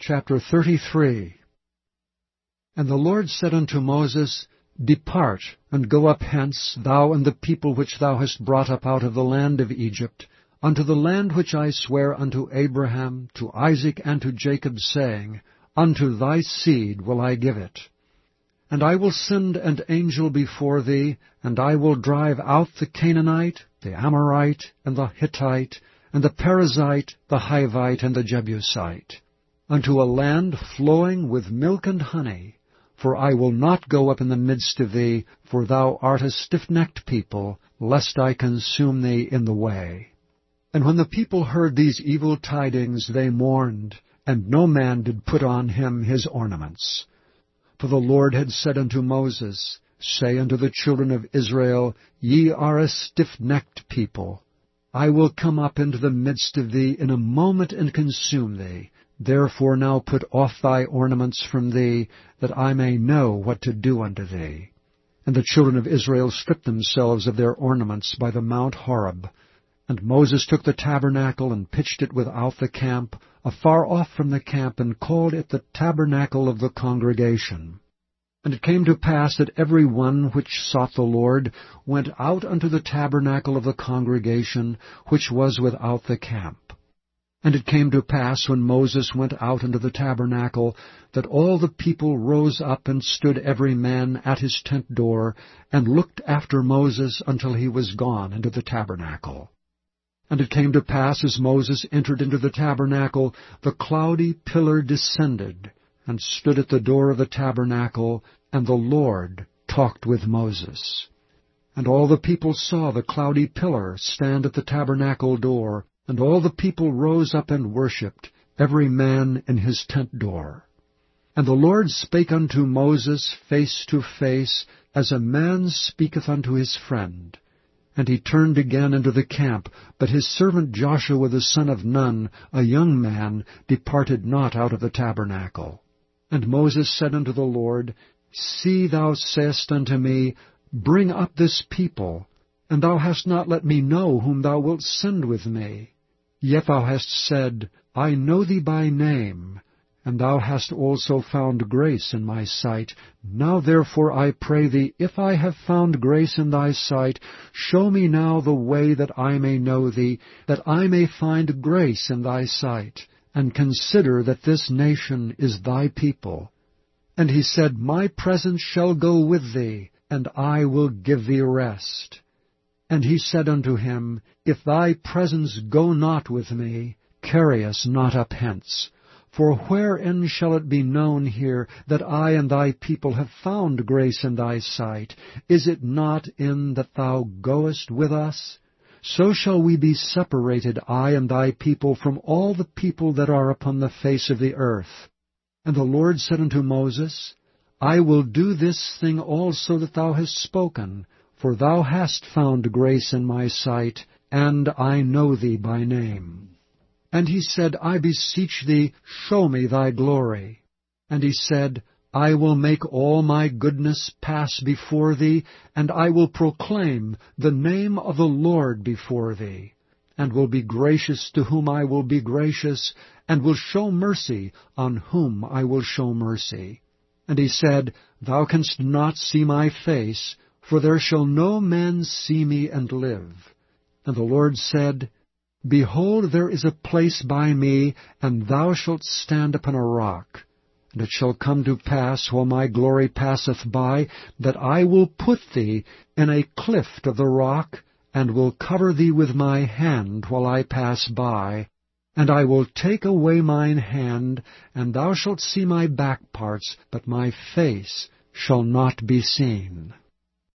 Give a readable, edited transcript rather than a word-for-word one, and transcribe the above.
chapter 33. And the Lord said unto Moses, Depart, and go up hence, thou and the people which thou hast brought up out of the land of Egypt, unto the land which I sware unto Abraham, to Isaac, and to Jacob, saying, Unto thy seed will I give it. And I will send an angel before thee, and I will drive out the Canaanite, the Amorite, and the Hittite, and the Perizzite, the Hivite, and the Jebusite, unto a land flowing with milk and honey. For I will not go up in the midst of thee, for thou art a stiff-necked people, lest I consume thee in the way. And when the people heard these evil tidings, they mourned, and no man did put on him his ornaments. For the Lord had said unto Moses, Say unto the children of Israel, Ye are a stiff-necked people. I will come up into the midst of thee in a moment and consume thee. Therefore now put off thy ornaments from thee, that I may know what to do unto thee. And the children of Israel stripped themselves of their ornaments by the Mount Horeb. And Moses took the tabernacle, and pitched it without the camp, afar off from the camp, and called it the tabernacle of the congregation. And it came to pass that every one which sought the Lord went out unto the tabernacle of the congregation, which was without the camp. And it came to pass, when Moses went out into the tabernacle, that all the people rose up and stood every man at his tent door, and looked after Moses until he was gone into the tabernacle. And it came to pass, as Moses entered into the tabernacle, the cloudy pillar descended, and stood at the door of the tabernacle, and the Lord talked with Moses. And all the people saw the cloudy pillar stand at the tabernacle door, and all the people rose up and worshipped, every man in his tent door. And the Lord spake unto Moses face to face, as a man speaketh unto his friend. And he turned again into the camp, but his servant Joshua the son of Nun, a young man, departed not out of the tabernacle. And Moses said unto the Lord, See, thou sayest unto me, Bring up this people, and thou hast not let me know whom thou wilt send with me. Yet thou hast said, I know thee by name, and thou hast also found grace in my sight. Now therefore I pray thee, if I have found grace in thy sight, show me now the way that I may know thee, that I may find grace in thy sight, and consider that this nation is thy people. And he said, My presence shall go with thee, and I will give thee rest. And he said unto him, If thy presence go not with me, carry us not up hence. For wherein shall it be known here that I and thy people have found grace in thy sight? Is it not in that thou goest with us? So shall we be separated, I and thy people, from all the people that are upon the face of the earth. And the Lord said unto Moses, I will do this thing also that thou hast spoken, for thou hast found grace in my sight, and I know thee by name. And he said, I beseech thee, show me thy glory. And he said, I will make all my goodness pass before thee, and I will proclaim the name of the Lord before thee, and will be gracious to whom I will be gracious, and will show mercy on whom I will show mercy. And he said, Thou canst not see my face, for there shall no man see me and live. And the Lord said, Behold, there is a place by me, and thou shalt stand upon a rock. And it shall come to pass, while my glory passeth by, that I will put thee in a cleft of the rock, and will cover thee with my hand while I pass by. And I will take away mine hand, and thou shalt see my back parts, but my face shall not be seen.